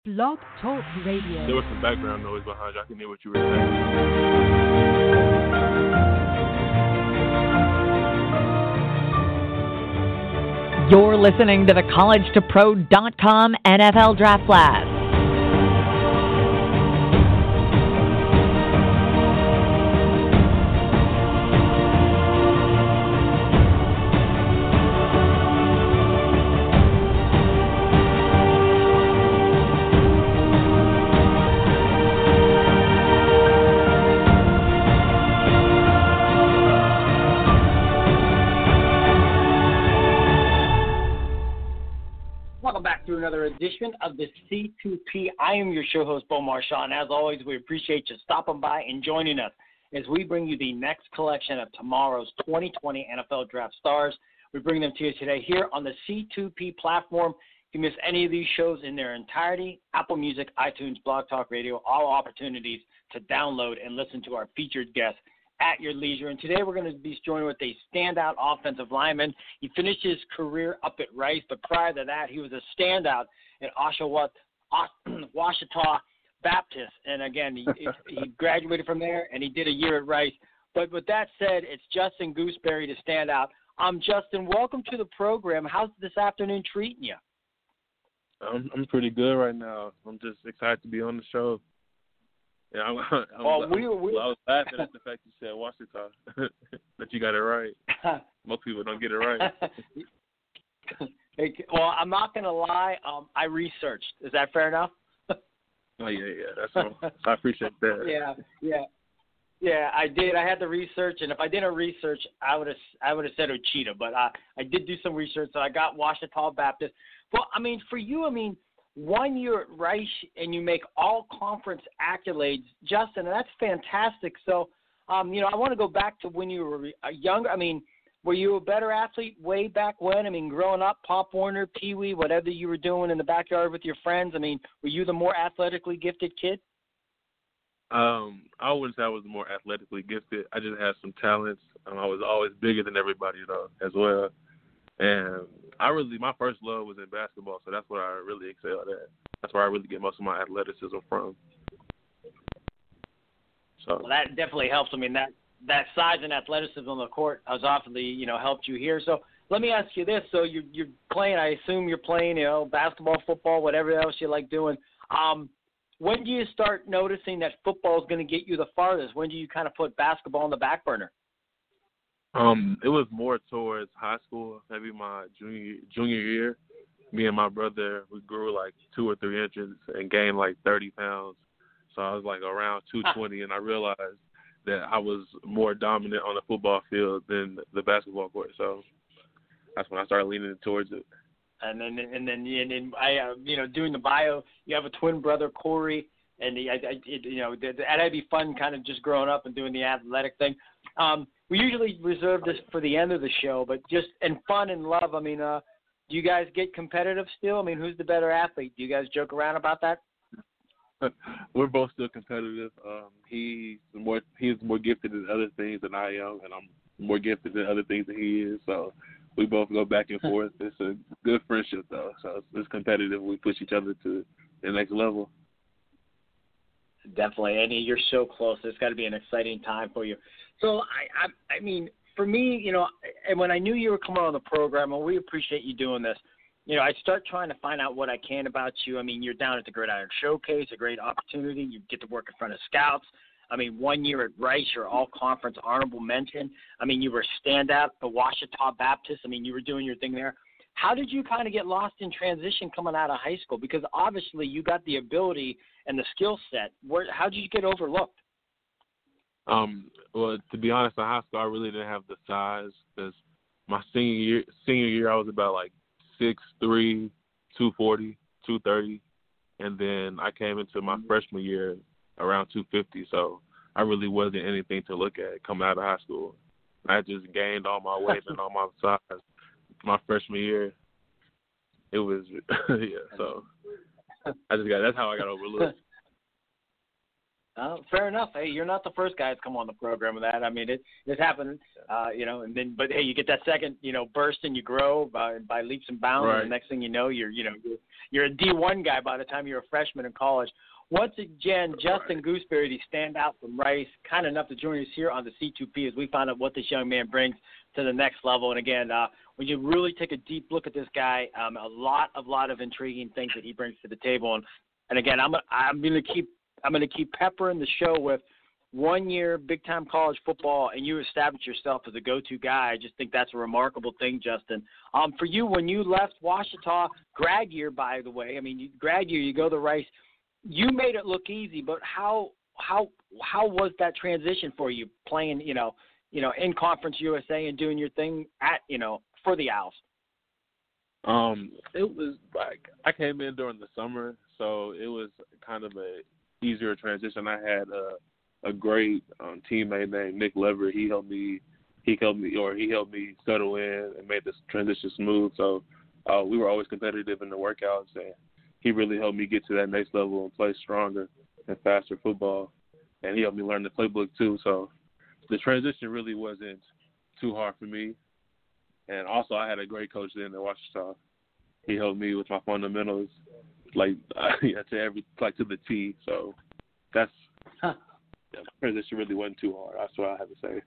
Blog Talk There Radio. was some background noise behind you. I can hear what you were saying. You're listening to the CollegeToPro.com NFL Draft Blast. Welcome back to another edition of the C2P. I am your show host, Bo Marshall, and as always, we appreciate you stopping by and joining us as we bring you the next collection of tomorrow's 2020 NFL Draft Stars. We bring them to you today here on the C2P platform. If you miss any of these shows in their entirety, Apple Music, iTunes, Blog Talk Radio, all opportunities to download and listen to our featured guests at your leisure. And today we're going to be joined with a standout offensive lineman. He finished his career up at Rice, but prior to that, he was a standout at Ouachita Baptist. And again, he graduated from there, and he did a year at Rice. But with that said, it's Justin Gooseberry to stand out. Justin, welcome to the program. How's this afternoon treating you? I'm pretty good right now. I'm just excited to be on the show. Yeah, I was laughing at the fact you said Washington, that you got it right. Most people don't get it right. Well, I'm not going to lie. I researched. Is that fair enough? Oh, yeah. That's all. I appreciate that. Yeah, I did. I had the research, and if I didn't research, I would have said Ochita. But I did do some research, so I got Ouachita Baptist. Well, for you, 1 year at Rice and you make all conference accolades, Justin, and that's fantastic. So, I want to go back to when you were younger. Were you a better athlete way back when? Growing up, Pop Warner, Pee Wee, whatever you were doing in the backyard with your friends, were you the more athletically gifted kid? I wouldn't say I was more athletically gifted. I just had some talents. I was always bigger than everybody, though, as well. And my first love was in basketball, so that's what I really excelled at. That's where I really get most of my athleticism from. So well, that definitely helps. That size and athleticism on the court has obviously, helped you here. So let me ask you this. So you're playing, I assume you're playing, basketball, football, whatever else you like doing. When do you start noticing that football is going to get you the farthest? When do you kind of put basketball on the back burner? It was more towards high school, maybe my junior year. Me and my brother, we grew like 2 or 3 inches and gained like 30 pounds. So I was like around 220, and I realized that I was more dominant on the football field than the basketball court. So that's when I started leaning towards it. And then doing the bio, you have a twin brother, Corey, and that'd be fun, kind of just growing up and doing the athletic thing. We usually reserve this for the end of the show, but just in fun and love, do you guys get competitive still? Who's the better athlete? Do you guys joke around about that? We're both still competitive. He's more gifted in other things than I am, and I'm more gifted in other things than he is. So we both go back and forth. It's a good friendship, though. So it's competitive. We push each other to the next level. Definitely, and you're so close. It's got to be an exciting time for you. So, for me, and when I knew you were coming on the program, and we appreciate you doing this, I start trying to find out what I can about you. You're down at the Gridiron Showcase, a great opportunity. You get to work in front of scouts. 1 year at Rice, you're all-conference honorable mention. You were standout at Ouachita Baptist. You were doing your thing there. How did you kind of get lost in transition coming out of high school? Because obviously you got the ability and the skill set. How did you get overlooked? Well, to be honest, in high school I really didn't have the size because my senior year I was about like 6'3", 240, 230, and then I came into my freshman year around 250. So I really wasn't anything to look at coming out of high school. I just gained all my weight and all my size. My freshman year, it was So that's how I got overlooked. Fair enough. Hey, you're not the first guy to come on the program with that. I mean, it's happened, and then, but hey, you get that second, burst and you grow by leaps and bounds. Right. And the next thing you know, you're a D1 guy by the time you're a freshman in college. Once again, Justin Gooseberry, the standout from Rice, kind enough to join us here on the C2P as we find out what this young man brings to the next level. And again, when you really take a deep look at this guy, a lot of intriguing things that he brings to the table. And again, I'm going to keep peppering the show with 1 year big time college football, and you establish yourself as a go-to guy. I just think that's a remarkable thing, Justin. For you, when you left Ouachita, grad year, by the way, grad year, you go to Rice. You made it look easy, but how was that transition for you playing, in Conference USA and doing your thing for the Owls? It was like I came in during the summer, so it was kind of a easier transition. I had a great teammate named Nick Lever. He helped me settle in and made this transition smooth. So we were always competitive in the workouts, and he really helped me get to that next level and play stronger and faster football. And he helped me learn the playbook too. So the transition really wasn't too hard for me. And also, I had a great coach then at Ouachita. He helped me with my fundamentals, to the T. So the transition really wasn't too hard. That's what I have to say.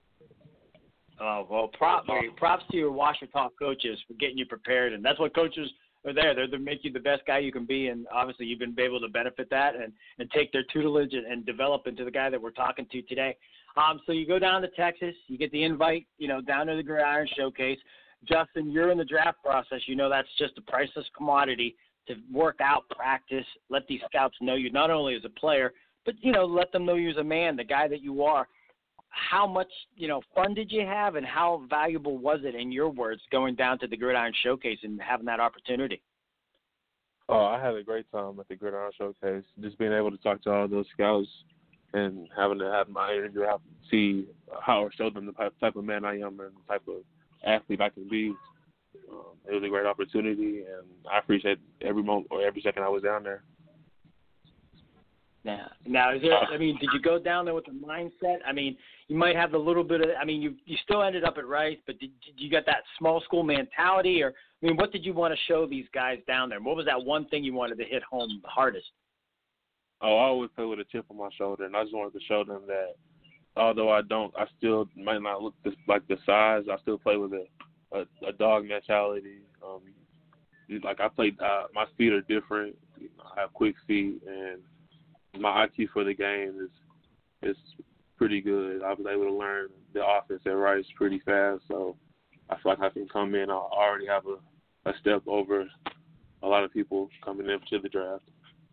Oh, well, props to your Ouachita coaches for getting you prepared, and that's what coaches are there. They're to make you the best guy you can be, and obviously you've been able to benefit that and take their tutelage and develop into the guy that we're talking to today. So you go down to Texas, you get the invite, down to the Gridiron Showcase. Justin, you're in the draft process. That's just a priceless commodity to work out, practice, let these scouts know you not only as a player, but, let them know you as a man, the guy that you are. How much, fun did you have, and how valuable was it, in your words, going down to the Gridiron Showcase and having that opportunity? Oh, I had a great time at the Gridiron Showcase. Just being able to talk to all those scouts and having to have my interview, see how I show them the type of man I am and the type of athlete I can be. It was a great opportunity, and I appreciate every moment or every second I was down there. Yeah. Now, did you go down there with the mindset? You might have a little bit of, you still ended up at Rice, but did you get that small school mentality? Or, what did you want to show these guys down there? What was that one thing you wanted to hit home the hardest? Oh, I always play with a chip on my shoulder, and I just wanted to show them that although I still might not look like the size, I still play with a dog mentality. I played, my feet are different. I have quick feet, and my IQ for the game is pretty good. I was able to learn the offense at Rice pretty fast, so I feel like I can come in. I already have a step over a lot of people coming into the draft.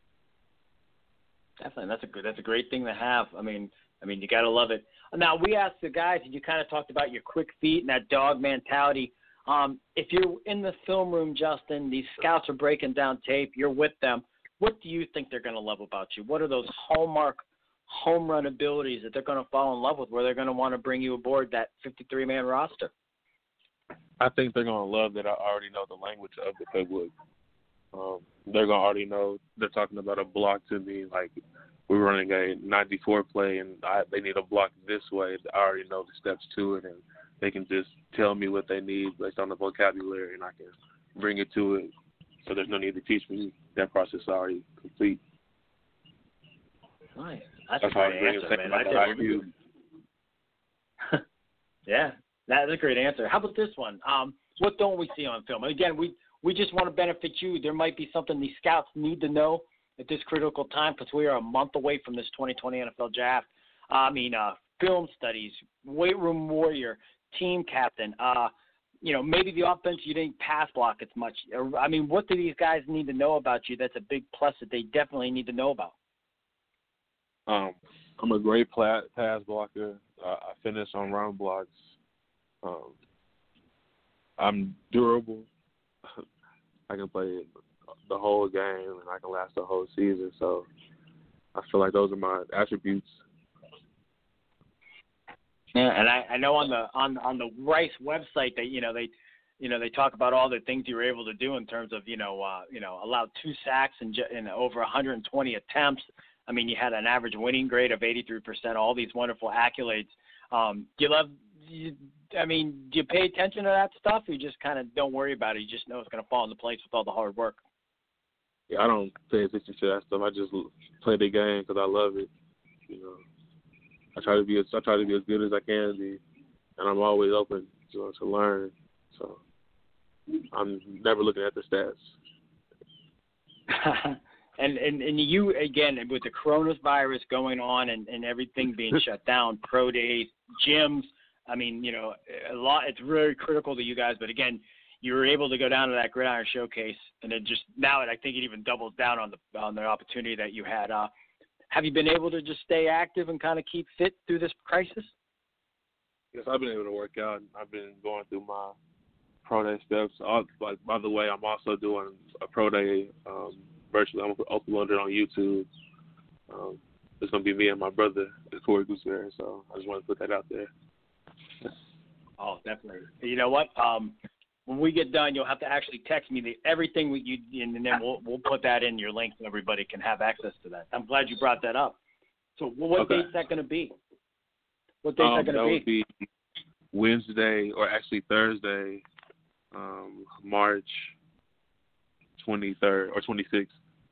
Definitely, that's a great thing to have. You got to love it. Now, we asked the guys, and you kind of talked about your quick feet and that dog mentality. If you're in the film room, Justin, these scouts are breaking down tape, you're with them. What do you think they're going to love about you? What are those hallmark home run abilities that they're going to fall in love with, where they're going to want to bring you aboard that 53-man roster? I think they're going to love that I already know the language of the playbook. They're going to already know they're talking about a block to me, like we're running a 94 play and they need a block this way. I already know the steps to it, and they can just tell me what they need based on the vocabulary, and I can bring it to it. So there's no need to teach me. That process is already complete. Nice. That's a great answer, man. Yeah, that's a great answer. How about this one? What don't we see on film? And again, we just want to benefit you. There might be something these scouts need to know at this critical time, because we are a month away from this 2020 NFL Draft. Film studies, weight room warrior, team captain. Maybe the offense you didn't pass block as much. What do these guys need to know about you that's a big plus that they definitely need to know about? I'm a great pass blocker. I finish on run blocks. I'm durable. I can play the whole game, and I can last the whole season. So I feel like those are my attributes. Yeah, and I know on the Rice website that they talk about all the things you were able to do in terms of allowed 2 sacks and over 120 attempts. I mean, you had an average winning grade of 83%, all these wonderful accolades. Do you pay attention to that stuff, or you just kind of don't worry about it? You just know it's going to fall into place with all the hard work? Yeah, I don't pay attention to that stuff. I just play the game because I love it. You know, I try to be as good as I can be, and I'm always open to learn. So I'm never looking at the stats. and you, again, with the coronavirus going on and everything being shut down, pro days, gyms, I mean, you know, it's really critical to you guys. But again, you were able to go down to that Gridiron Showcase, and it just now I think it even doubles down on the opportunity that you had. Have you been able to just stay active and kind of keep fit through this crisis? Yes, I've been able to work out. I've been going through my pro day steps. By the way, I'm also doing a pro day virtually. I'm uploading it on YouTube. It's going to be me and my brother, Corey Gooseberry. So I just want to put that out there. Oh, definitely. You know what? When we get done, you'll have to actually text me everything and then we'll put that in your link so everybody can have access to that. I'm glad you brought that up. So what date's that going to be? What date's that going to be? That would be Wednesday, or actually Thursday, March 23rd or 26th.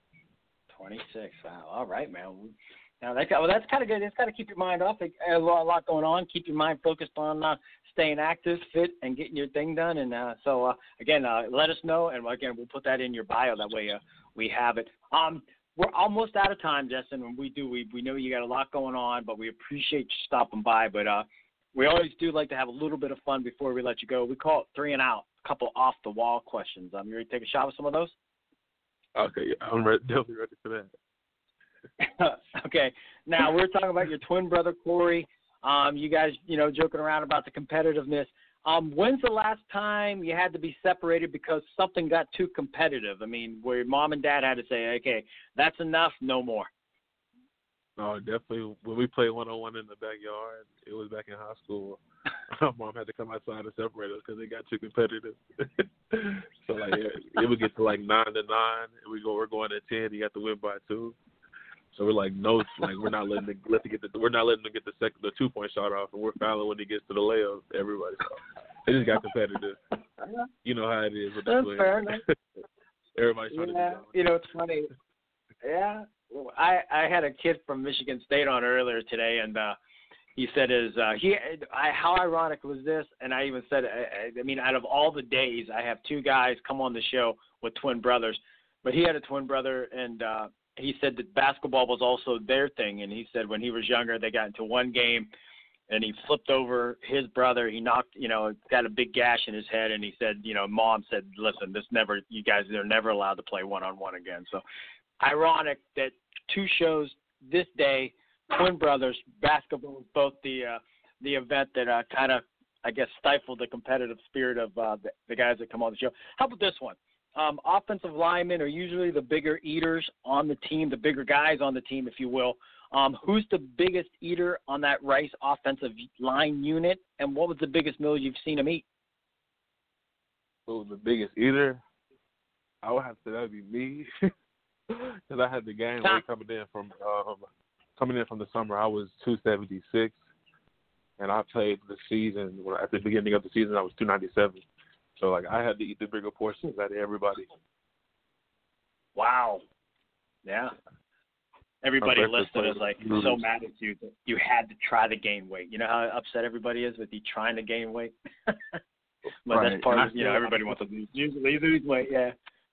26. Wow. All right, man. Now that's kind of good. It's got to keep your mind off. A lot going on. Keep your mind focused on staying active, fit, and getting your thing done. And again, let us know. And again, we'll put that in your bio. That way we have it. We're almost out of time, Justin. And we know you got a lot going on, but we appreciate you stopping by. But we always do like to have a little bit of fun before we let you go. We call it 3 and Out. A couple off the wall questions. You ready to take a shot with some of those? Okay, I'm definitely ready for that. Okay. Now, we're talking about your twin brother, Corey. You guys, joking around about the competitiveness. When's the last time you had to be separated because something got too competitive? I mean, where your mom and dad had to say, okay, that's enough, no more. Oh, definitely. When we played one-on-one in the backyard, it was back in high school. My mom had to come outside and separate us because it got too competitive. So, it would get to 9-9, and we're going at 10. You have to win by 2. So we're we're not letting them get the 2-point shot off, and we're fouling when he gets to the layup. Everybody, so it just got competitive. You know how it is with the twins. Fair enough. Everybody's trying to be down. It's funny. Yeah, I had a kid from Michigan State on earlier today, and he said how ironic was this? And I even said, I mean, out of all the days, I have 2 guys come on the show with twin brothers, but he had a twin brother, and he said that basketball was also their thing. And he said when he was younger, they got into one game, and he flipped over his brother. He knocked, got a big gash in his head, and he said, Mom said, listen, you guys are never allowed to play one-on-one again. So ironic that 2 shows this day, twin brothers, basketball, both the event that kind of, I guess, stifled the competitive spirit of the guys that come on the show. How about this one? Offensive linemen are usually the bigger eaters on the team, the bigger guys on the team, if you will. Who's the biggest eater on that Rice offensive line unit, and what was the biggest meal you've seen him eat? Who was the biggest eater? I would have to say that would be me, because I had the game weight coming in from the summer. I was 276, and I played the season. At the beginning of the season, I was 297. So, I had to eat the bigger portions out of everybody. Wow. Yeah. Everybody listening is so mad at you that you had to try to gain weight. You know how upset everybody is with you trying to gain weight? But right. That's part of, everybody wants to lose weight, yeah.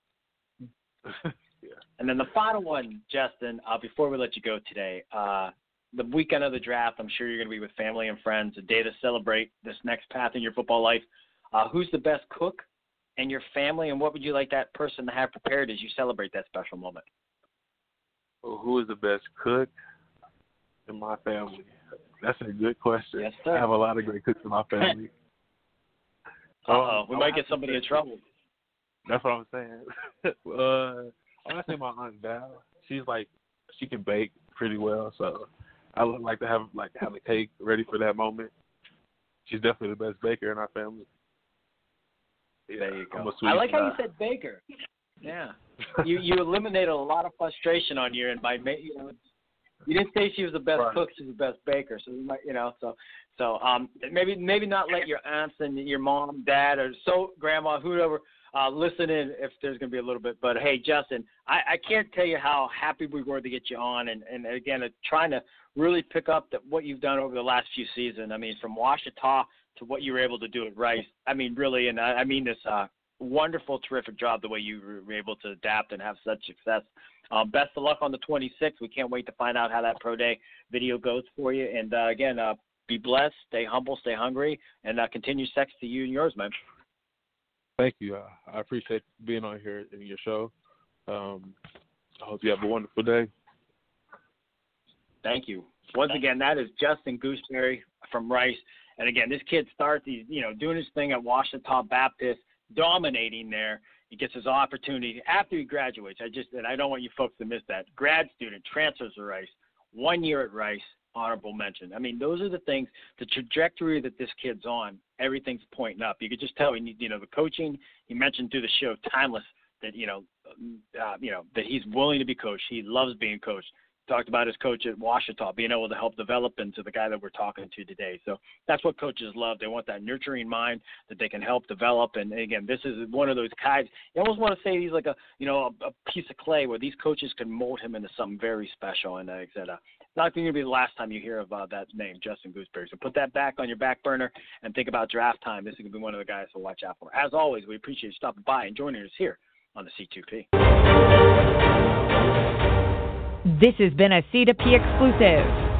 Yeah. And then the final one, Justin, before we let you go today, the weekend of the draft, I'm sure you're going to be with family and friends, a day to celebrate this next path in your football life. Who's the best cook in your family, and what would you like that person to have prepared as you celebrate that special moment? Well, who is the best cook in my family? That's a good question. Yes, sir. I have a lot of great cooks in my family. We might get somebody in trouble. That's what I'm saying. I'm going to say my Aunt Val. She can bake pretty well, so I would like to have a cake ready for that moment. She's definitely the best baker in our family. Yeah, there you go. I like how you said baker. Yeah. You eliminated a lot of frustration on you, and by You didn't say she was the best Right. cook; she was the best baker. So you might, maybe not let your aunts and your mom, dad, or grandma, whoever, listen in if there's going to be a little bit. But hey, Justin, I can't tell you how happy we were to get you on, and again, trying to really pick up what you've done over the last few seasons. I mean, from Ouachita to what you were able to do at Rice. I mean, really, and I mean this wonderful, terrific job the way you were able to adapt and have such success. Best of luck on the 26th. We can't wait to find out how that Pro Day video goes for you. And, again, be blessed, stay humble, stay hungry, and continue sex to you and yours, man. Thank you. I appreciate being on here in your show. I hope you have a wonderful day. Thank you. Once again, that is Justin Gooseberry from Rice. And, again, this kid starts doing his thing at Ouachita Baptist, dominating there. He gets his opportunity after he graduates. I don't want you folks to miss that. Grad student, transfers to Rice, 1 year at Rice, honorable mention. I mean, those are the things, the trajectory that this kid's on, everything's pointing up. You could just tell, the coaching, he mentioned through the show, Timeless, that, that he's willing to be coached. He loves being coached. Talked about his coach at Ouachita, being able to help develop into the guy that we're talking to today. So that's what coaches love. They want that nurturing mind that they can help develop. And again, this is one of those guys. You almost want to say he's like a piece of clay where these coaches can mold him into something very special. And like I said, it's not going to be the last time you hear about that name, Justin Gooseberry. So put that back on your back burner and think about draft time. This is going to be one of the guys to watch out for. As always, we appreciate you stopping by and joining us here on the C2P. This has been a C2P exclusive.